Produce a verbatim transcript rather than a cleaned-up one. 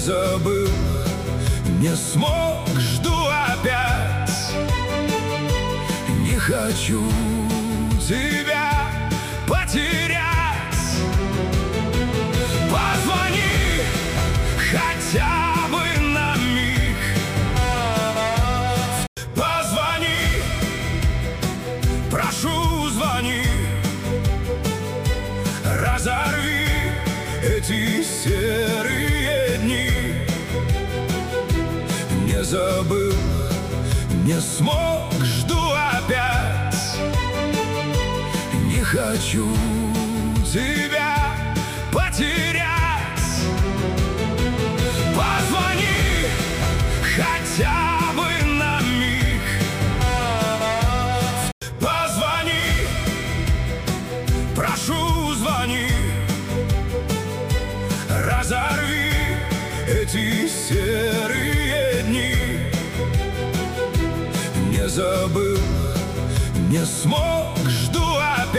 забыл, не смог, жду опять. Не хочу тебя потерять. Позвони хотя бы на миг. Позвони, прошу, звони. Разорви эти серые дни. Не забыл, не смог, жду опять. Не хочу тебя потерять. Позвони хотя бы на миг. Позвони, прошу, звони. Разорви эти серые дни. Не забыл, не смог,